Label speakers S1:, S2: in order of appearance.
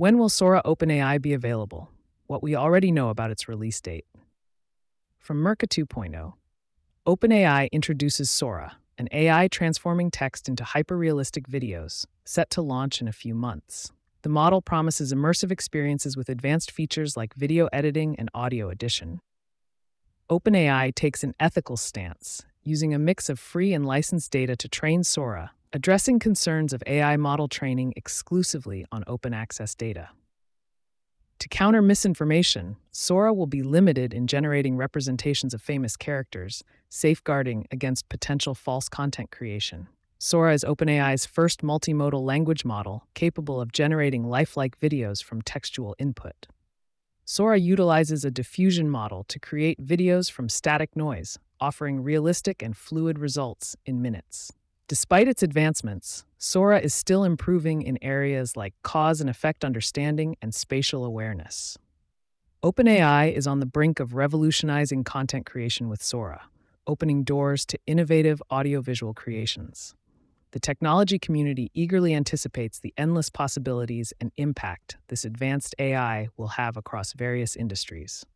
S1: When will Sora OpenAI be available? What we already know about its release date. From Merca 2.0, OpenAI introduces Sora, an AI transforming text into hyper-realistic videos, set to launch in a few months. The model promises immersive experiences with advanced features like video editing and audio addition. OpenAI takes an ethical stance, using a mix of free and licensed data to train Sora, addressing concerns of AI model training exclusively on open access data. To counter misinformation, Sora will be limited in generating representations of famous characters, safeguarding against potential false content creation. Sora is OpenAI's first multimodal language model capable of generating lifelike videos from textual input. Sora utilizes a diffusion model to create videos from static noise, offering realistic and fluid results in minutes. Despite its advancements, Sora is still improving in areas like cause and effect understanding and spatial awareness. OpenAI is on the brink of revolutionizing content creation with Sora, opening doors to innovative audiovisual creations. The technology community eagerly anticipates the endless possibilities and impact this advanced AI will have across various industries.